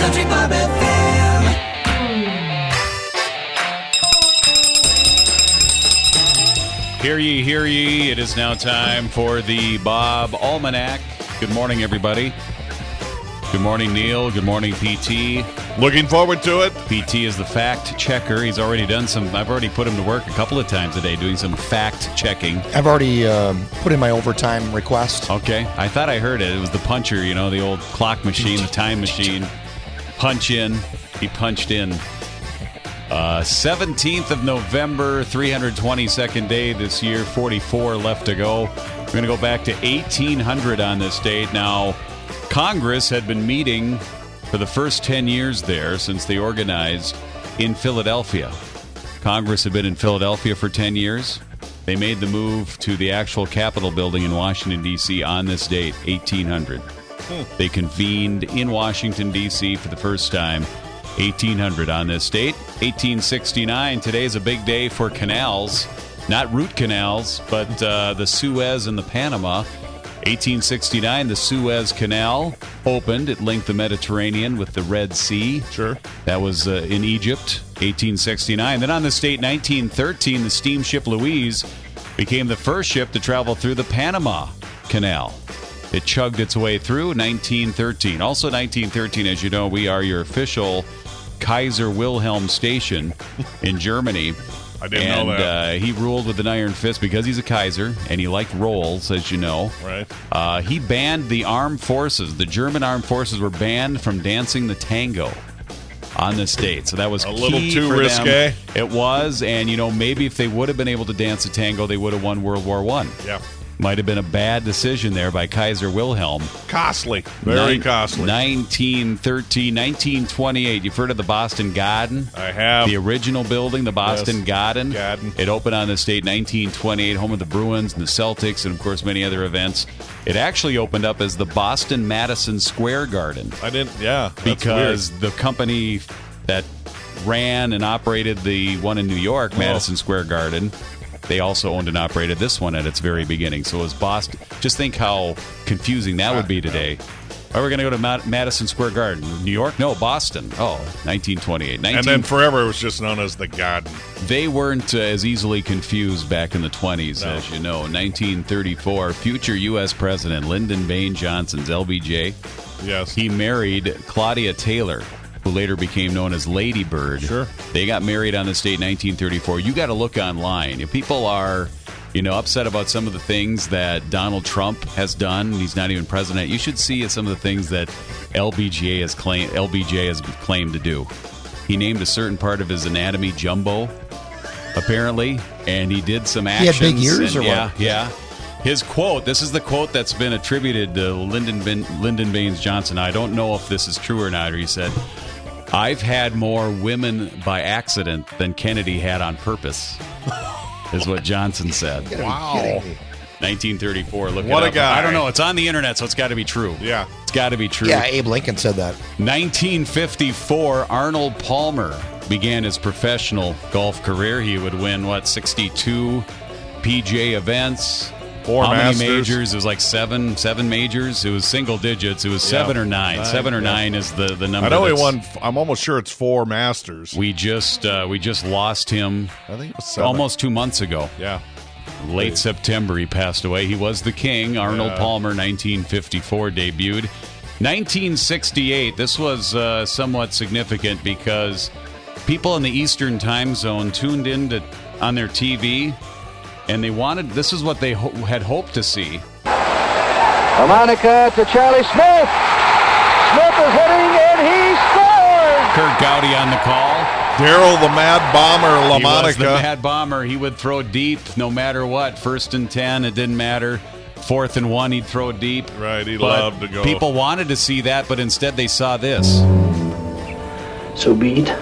Country Bob FM. Hear ye, hear ye. It is now time for the Bob Almanac. Good morning, everybody. Good morning, Neil. Good morning, PT. Looking forward to it. PT is the fact checker. He's already done some, I've already put him to work a couple of times a day doing some fact checking. I've already put in my overtime request. Okay. I thought I heard it. It was the puncher, you know, the old clock machine, the time machine. Punch in. He punched in. 17th of November, 322nd day this year, 44 left to go. We're going to go back to 1800 on this date. Now, Congress had been meeting for the first 10 years there since they organized in Philadelphia. Congress had been in Philadelphia for 10 years. They made the move to the actual Capitol building in Washington, D.C. on this date, 1800. They convened in Washington, D.C. for the first time, 1800 on this date. 1869, today is a big day for canals. Not root canals, but the Suez and the Panama. 1869, the Suez Canal opened. It linked the Mediterranean with the Red Sea. Sure. That was in Egypt, 1869. Then on this date, 1913, the steamship Louise became the first ship to travel through the Panama Canal. It chugged its way through 1913. Also 1913, as you know, we are your official Kaiser Wilhelm station in Germany. I didn't know that. He ruled with an iron fist because he's a Kaiser, and he liked rolls, as you know. Right. He banned the armed forces. The German armed forces were banned from dancing the tango on this date. So that was a little key too for risque. them. It was, and, you know, maybe if they would have been able to dance the tango, they would have won World War I. Yeah. Might have been a bad decision there by Kaiser Wilhelm. Costly. Very costly. 1913, 1928. You've heard of the Boston Garden? I have. The original building, the Boston Garden. Garden. It opened on this date, 1928, home of the Bruins and the Celtics, and, of course, many other events. It actually opened up as the Boston Madison Square Garden. I didn't, yeah. That's Because weird. the company that ran and operated the one in New York, Madison Square Garden, they also owned and operated this one at its very beginning. So it was Boston. Just think how confusing that would be today. Are we going to go to Madison Square Garden? New York? No, Boston. Oh, 1928. And then forever it was just known as the Garden. They weren't as easily confused back in the 20s, as you know. 1934, future U.S. President Lyndon Baines Johnson's LBJ. Yes. He married Claudia Taylor, who later became known as Lady Bird. Sure. They got married on this date, 1934. You got to look online. If people are, you know, upset about some of the things that Donald Trump has done, he's not even president, you should see some of the things that LBJ has claimed to do. He named a certain part of his anatomy Jumbo, apparently, and he did some actions. He had big ears or yeah, what? Yeah. His quote, this is the quote that's been attributed to Lyndon Baines Johnson. I don't know if this is true or not. Or he said, "I've had more women by accident than Kennedy had on purpose," is what Johnson said. Wow. 1934. Look What it a up. guy. I don't know. It's on the internet, so it's got to be true. Yeah. It's got to be true. Yeah, Abe Lincoln said that. 1954, Arnold Palmer began his professional golf career. He would win, 62 PGA events. Four How Masters. many majors? It was like seven majors. It was single digits. It was 7 or 9. 7 or 9 is the number. I know he that's- won, I'm almost sure it's 4 Masters. We just lost him I think it was 7. almost 2 months ago. Yeah. Late September, he passed away. He was the king. Arnold Yeah. Palmer, 1954, debuted. 1968, this was somewhat significant because people in the Eastern time zone tuned in on their TV, and they wanted, this is what they had hoped to see. Monica to Charlie Smith. Smith is hitting, and he scores! Kurt Gowdy on the call. Daryl the Mad Bomber He was the LaMonica. Mad Bomber. He would throw deep no matter what. 1st and 10, it didn't matter. 4th and 1, he'd throw deep. Right, he But loved to go. People wanted to see that, but instead they saw this. So be it.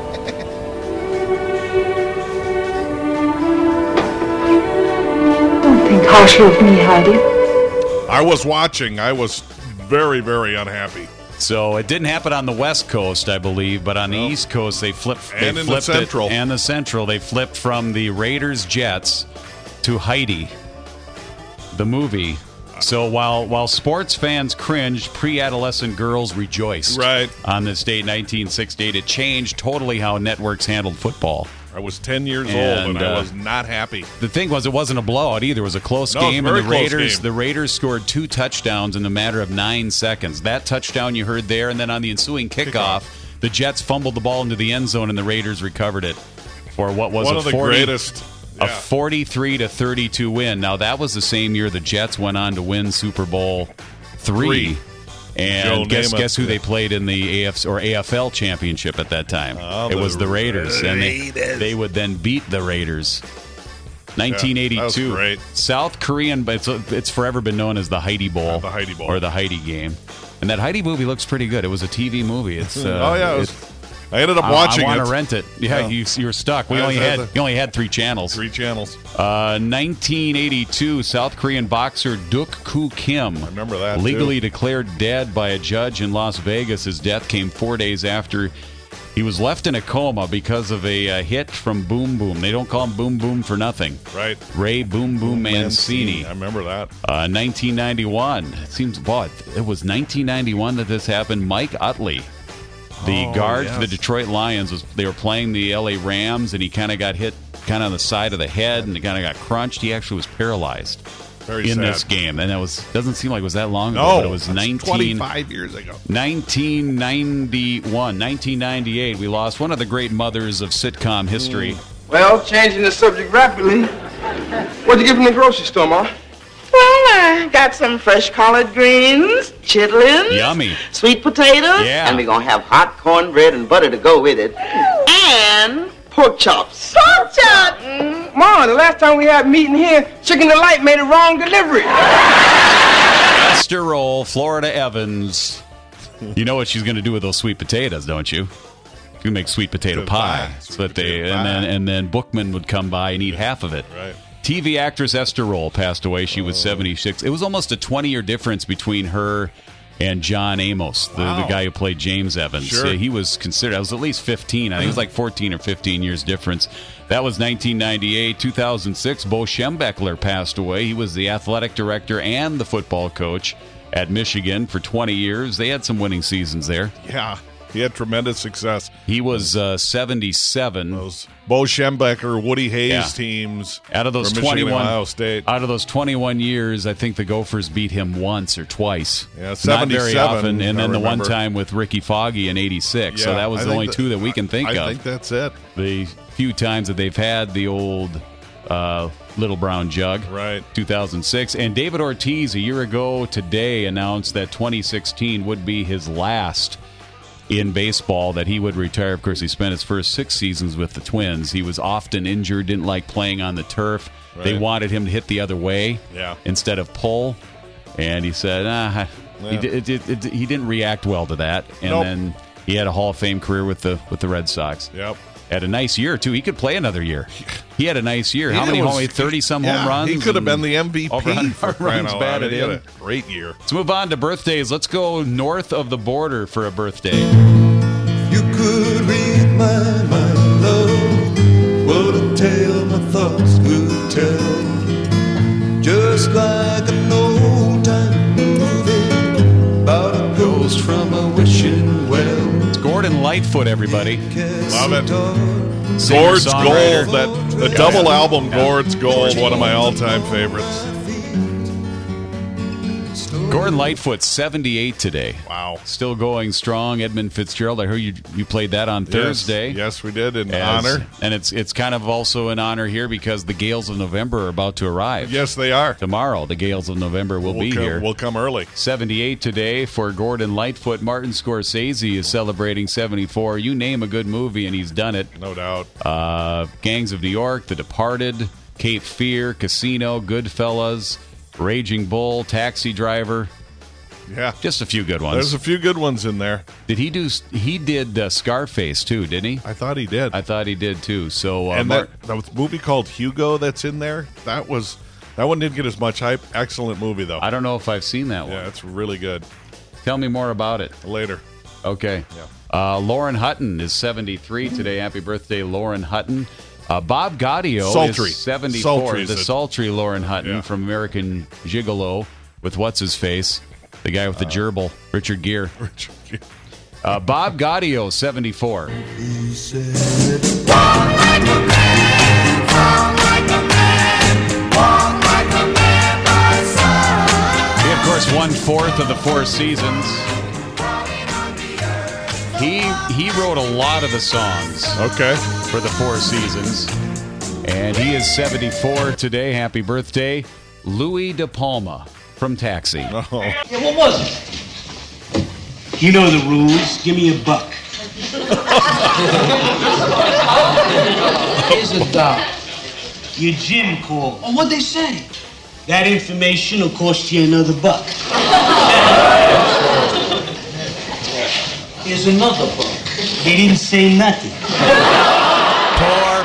Don't think harshly of me, Heidi. I was watching. I was very, very unhappy. So it didn't happen on the West Coast, I believe, but on the East Coast they flipped. And they in the flipped Central. It, and the Central, they flipped from the Raiders Jets to Heidi, the movie. So while sports fans cringed, pre-adolescent girls rejoiced. Right. On this date, 1968, it changed totally how networks handled football. I was 10 years old, And, and I was not happy. The thing was, it wasn't a blowout either. It was a close No, it was a game, very and close game. the Raiders scored 2 touchdowns in a matter of 9 seconds. That touchdown you heard there, and then on the ensuing kickoff, the Jets fumbled the ball into the end zone, and the Raiders recovered it for what was One of the greatest. a Yeah. 43-32 win. Now, that was the same year the Jets went on to win Super Bowl III. And Joe guess Namath. who they played in the AFL championship at that time? Oh, it was the Raiders. And Raiders. they would then beat the Raiders. Yeah, 1982. that was great. South Korean, but it's forever been known as the Heidi Bowl. The Heidi Bowl. Or the Heidi game. And that Heidi movie looks pretty good. It was a TV movie. It's Oh, yeah. I ended up watching I want it. to rent it. Yeah, Yeah. you were stuck. You only had 3 channels. 3 channels. 1982, South Korean boxer Duk Koo Kim. I remember that, legally too. declared dead by a judge in Las Vegas. His death came 4 days after he was left in a coma because of a hit from Boom Boom. They don't call him Boom Boom for nothing. Right. Ray Boom Boom Mancini. I remember that. 1991. It was 1991 that this happened. Mike Utley, the guard for the Detroit Lions, they were playing the LA Rams, and he kind of got hit kind of on the side of the head, and he kind of got crunched. He actually was paralyzed Very in sad. this game, and doesn't seem like it was that long ago. No, but it was that's 25 years ago. 1998. We lost one of the great mothers of sitcom history. Well, changing the subject rapidly. What'd you get from the grocery store, Ma? Well, I got some fresh collard greens, chitlins, Yummy. sweet potatoes, Yeah. and we're going to have hot cornbread and butter to go with it, and pork chops. Pork chops! Ma, the last time we had a meeting here, Chicken Delight made a wrong delivery. Esther Roll, Florida Evans. You know what she's going to do with those sweet potatoes, don't you? She make sweet potato Good pie. pie. So that Sweet potato pie. and then Bookman would come by and eat half of it. Right. TV actress Esther Roll passed away. She was 76. It was almost a 20-year difference between her and John Amos, the guy who played James Evans. Sure. He was considered, I was at least 15. I think it was like 14 or 15 years difference. That was 1998. 2006, Bo Schembechler passed away. He was the athletic director and the football coach at Michigan for 20 years. They had some winning seasons there. Yeah. He had tremendous success. He was 77. Those Bo Schembechler, Woody Hayes Yeah. teams. Out of those for Michigan and 21, Ohio State. out of those 21 years, I think the Gophers beat him once or twice. Yeah, Not 77, very often. And I then the one remember. time with Ricky Foggy in '86. So Yeah, that was I the think only that- 2 that we can think I of. think that's it. The few times that they've had the old Little Brown Jug. Right. 2006. And David Ortiz, a year ago today, announced that 2016 would be his last in baseball, that he would retire. Of course, he spent his first 6 seasons with the Twins. He was often injured, didn't like playing on the turf. They Right. wanted him to hit the other way instead of pull. And he said, he didn't react well to that. And Nope. then he had a Hall of Fame career with the Red Sox. Yep. Had a nice year, too. He could play another year. He had a nice year. How He many was- home? 30-some home yeah, runs? He could have been and the MVP. over 100 for crying runs out loud. batted He had in. a great year. Let's move on to birthdays. Let's go north of the border for a birthday. You could read my mind, love. What a tale my thoughts could tell. Just like an old time movie about a ghost from a wishing well. It's Gordon Lightfoot, everybody. Love it. Singer, Gord's songwriter. Gold, the double album, Gord's Gold, one of my all-time favorites. Gordon Lightfoot, 78 today. Wow. Still going strong. Edmund Fitzgerald, I heard you played that on Thursday. Yes, we did, in As- honor. And it's kind of also an honor here because the Gales of November are about to arrive. Yes, they are. Tomorrow, the Gales of November will be here. We'll come early. 78 today for Gordon Lightfoot. Martin Scorsese is celebrating 74. You name a good movie, and he's done it. No doubt. Gangs of New York, The Departed, Cape Fear, Casino, Goodfellas, Raging Bull, Taxi Driver. Yeah. Just a few good ones. There's a few good ones in there. Did he do? He did Scarface too, didn't he? I thought he did. I thought he did too. So and that movie called Hugo that's in there, that one didn't get as much hype. Excellent movie, though. I don't know if I've seen that one. Yeah, it's really good. Tell me more about it. Later. Okay. Yeah. Lauren Hutton is 73 today. Happy birthday, Lauren Hutton. Bob Gaudio Sultry. is 74. Sultry is The it. sultry Lauren Hutton Yeah. from American Gigolo. with what's-his-face, the guy with the gerbil, Richard Gere. Richard Gere. Bob Gaudio, 74. He said, walk like a man, talk like a man, walk like a man, my son. He, of course, 1/4 of the Four Seasons. He wrote a lot of the songs for the Four Seasons. And he is 74 today. Happy birthday. Louis De Palma from Taxi. Yeah, what was it? You know the rules. Give me $1. Here's $1. Your gym called. Oh, what'd they say? That information will cost you another $1. Here's another $1. They didn't say nothing. Poor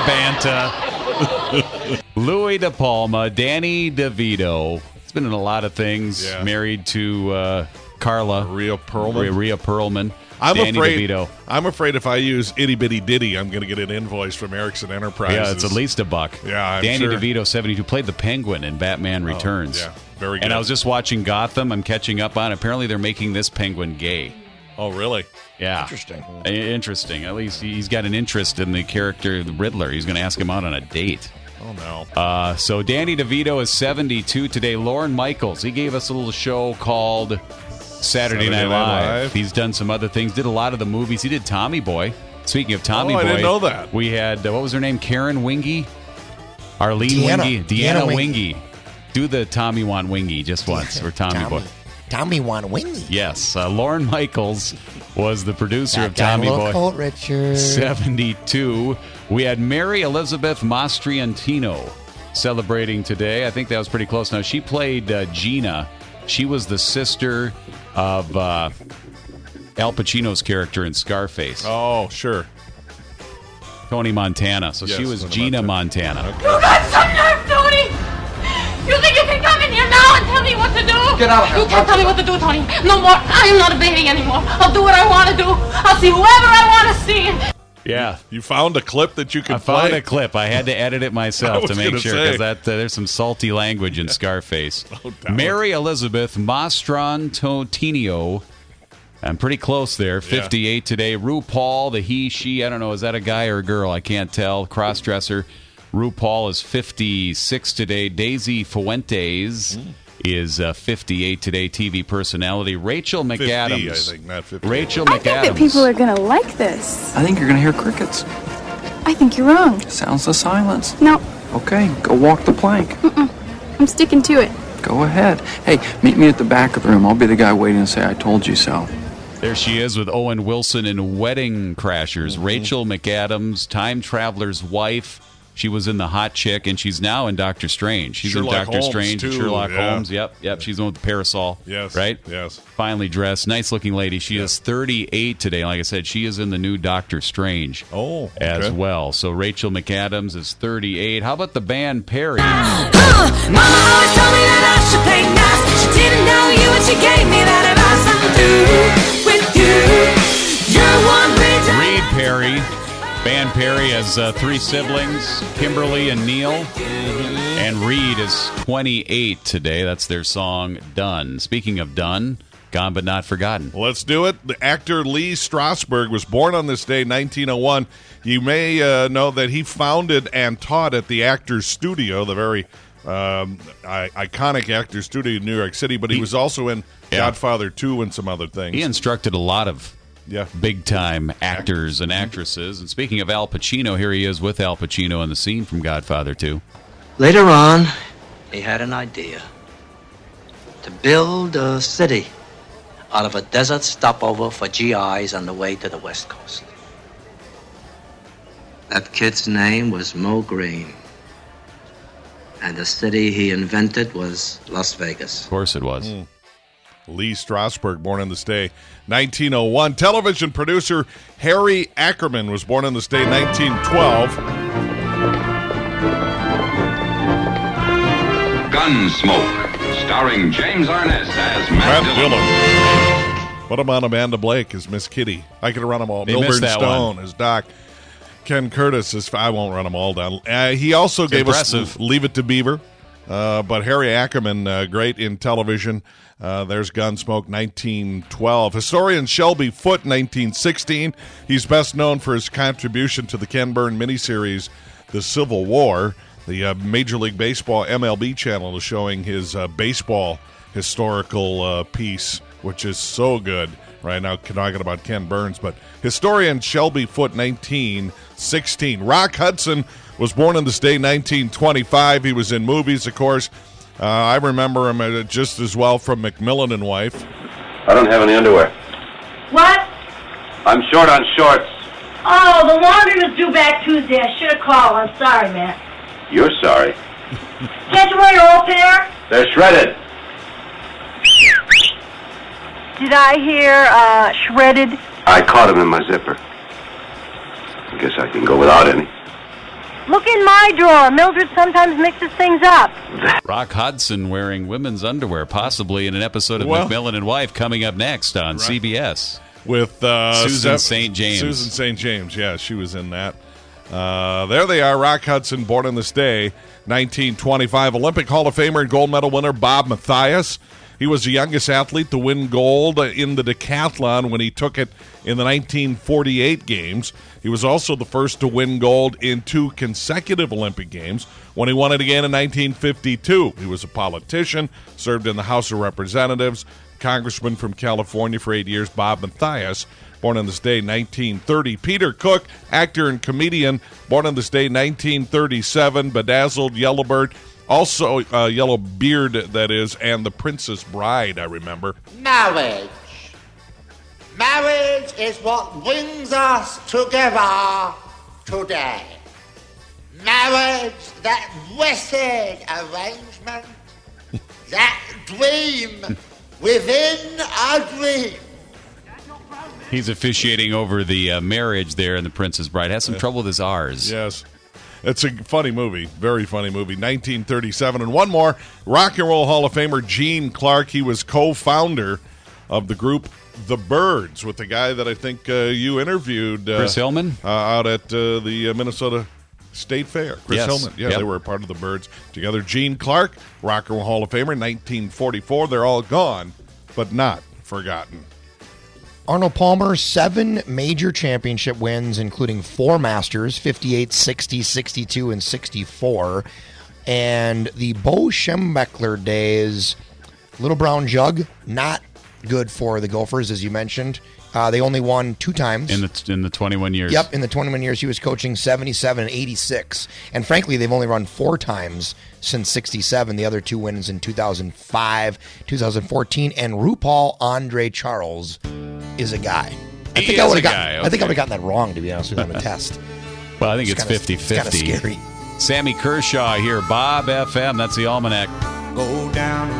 Banta. Louis De Palma, Danny DeVito. It's been in a lot of things. Yeah. Married to Carla. Rhea Perlman. Rhea Perlman. I'm afraid if I use Itty Bitty Ditty, I'm going to get an invoice from Erickson Enterprises. Yeah, it's at least $1. Yeah, I'm Danny sure. DeVito, 72, played the Penguin in Batman Returns. Yeah, very good. And I was just watching Gotham. I'm catching up on. Apparently, they're making this Penguin gay. Oh, really? Yeah. Interesting. Interesting. At least he's got an interest in the character, the Riddler. He's going to ask him out on a date. Oh, no. So Danny DeVito is 72 today. Lorne Michaels, he gave us a little show called Saturday Night Live. He's done some other things, did a lot of the movies. He did Tommy Boy. Speaking of Tommy Boy. I didn't know that. We had, what was her name? Karen Wingy? Arlene Deanna. Wingy? Deanna Wingy. Wingy. Do the Tommy Want Wingy just once, or Tommy Boy. Tommy Want Wingy. Yes. Lorne Michaels was the producer of Got Tommy a little Boy. cold, Richard. 72. We had Mary Elizabeth Mastriantino celebrating today. I think that was pretty close. Now, she played Gina. She was the sister of Al Pacino's character in Scarface. Oh, sure. Tony Montana. So she was Tony Gina Montana. Okay. You got some nerve, Tony! You think you can come in here now and tell me what to do? Get out of here. You can't tell me what to do, Tony. No more. I am not a baby anymore. I'll do what I want to do. I'll see whoever I want to see. Yeah. You found a clip that you could I found play? a clip. I had to edit it myself to make sure say. because there's some salty language in Scarface. No doubt. Mary Elizabeth Mastrantino. I'm pretty close there. 58 today. RuPaul, the he, she, I don't know, is that a guy or a girl? I can't tell. Crossdresser. RuPaul is 56 today. Daisy Fuentes is 58 today. TV personality. Rachel 50, McAdams. I think, not 50. Rachel I McAdams. think that people are going to like this. I think you're going to hear crickets. I think you're wrong. Sounds the silence. No, Okay, go walk the plank. I'm sticking to it. Go ahead. Hey, meet me at the back of the room. I'll be the guy waiting to say I told you so. There she is with Owen Wilson in Wedding Crashers. Rachel McAdams, time traveler's wife. She was in The Hot Chick, and she's now in Doctor Strange. She's Sherlock in Doctor Holmes, Strange, too, Sherlock yeah. Holmes. Yep. She's the one with the parasol. Yes. Right? Yes. Finely dressed. Nice-looking lady. She is 38 today. Like I said, she is in the new Doctor Strange as well. So Rachel McAdams is 38. How about the band Perry? Mama always told me that I should play nice. She didn't know you and she gave me that advice. I'm through with you. You're one big Reed Perry. Band Perry has 3 siblings, Kimberly and Neil. And Reed is 28 today. That's their song, Done. Speaking of Done, gone but not forgotten. Let's do it. The actor Lee Strasberg was born on this day, 1901. You may know that he founded and taught at the Actors Studio, the very iconic Actors Studio in New York City, but he was also in Godfather 2 and some other things. He instructed a lot of big-time actors and actresses. And speaking of Al Pacino, here he is with Al Pacino in the scene from Godfather 2. Later on, he had an idea to build a city out of a desert stopover for GIs on the way to the West Coast. That kid's name was Mo Green. And the city he invented was Las Vegas. Of course it was. Lee Strasberg, born on this day, 1901. Television producer Harry Ackerman was born on this day, 1912. Gunsmoke, starring James Arness as Matt Dillon. What about Amanda Blake as Miss Kitty? I could run them all. They Milburn missed that Stone as Doc. Ken Curtis as I won't run them all down. He also gave us Leave It to Beaver. But Harry Ackerman, great in television. There's Gunsmoke, 1912. Historian Shelby Foote, 1916. He's best known for his contribution to the Ken Burn miniseries, The Civil War. The Major League Baseball MLB channel is showing his baseball historical piece, which is so good right now, talking about Ken Burns. But historian Shelby Foote, 1916. Rock Hudson was born in this day, 1925. He was in movies, of course. I remember him just as well from McMillan and Wife. I don't have any underwear. What? I'm short on shorts. Oh, the laundry was due back Tuesday. I should have called. I'm sorry, man. You're sorry. Can't you wear your old pair? They're shredded. Did I hear shredded? I caught them in my zipper. I guess I can go without any. Look in my drawer. Mildred sometimes mixes things up. Rock Hudson wearing women's underwear, possibly in an episode of McMillan and Wife, coming up next on CBS. With Susan St. James. Susan St. James, yeah, she was in that. There they are, Rock Hudson, born on this day, 1925. Olympic Hall of Famer and gold medal winner Bob Mathias. He was the youngest athlete to win gold in the decathlon when he took it in the 1948 Games. He was also the first to win gold in 2 consecutive Olympic Games when he won it again in 1952. He was a politician, served in the House of Representatives, congressman from California for 8 years, Bob Mathias, born on this day, 1930. Peter Cook, actor and comedian, born on this day, 1937. Bedazzled, Yellowbird, also Yellow Beard, that is, and The Princess Bride, I remember. Marriage. Marriage is what brings us together today. Marriage, that blessed arrangement, that dream within a dream. He's officiating over the marriage there in The Princess Bride. Has some trouble with his R's. Yes. It's a funny movie, very funny movie, 1937. And one more, Rock and Roll Hall of Famer Gene Clark. He was co-founder of the group The Byrds with the guy that I think you interviewed. Chris Hillman? Out at the Minnesota State Fair. Chris Hillman. Yeah, Yep. They were a part of the Byrds together. Gene Clark, Rock and Roll Hall of Famer, 1944. They're all gone, but not forgotten. Arnold Palmer, 7 major championship wins, including 4 Masters, 58, 60, 62, and 64. And the Bo Schembechler days, Little Brown Jug, not good for the Gophers, as you mentioned. They only won 2 times. In the 21 years. Yep, in the 21 years he was coaching, 77 and 86. And frankly, they've only run 4 times since 67. The other 2 wins in 2005, 2014. And RuPaul Andre Charles is a guy. I think I would have gotten that wrong, to be honest with you, on the test. Well, I think it's 50-50. It's kind of scary. Sammy Kershaw here, Bob FM. That's the Almanac. Go down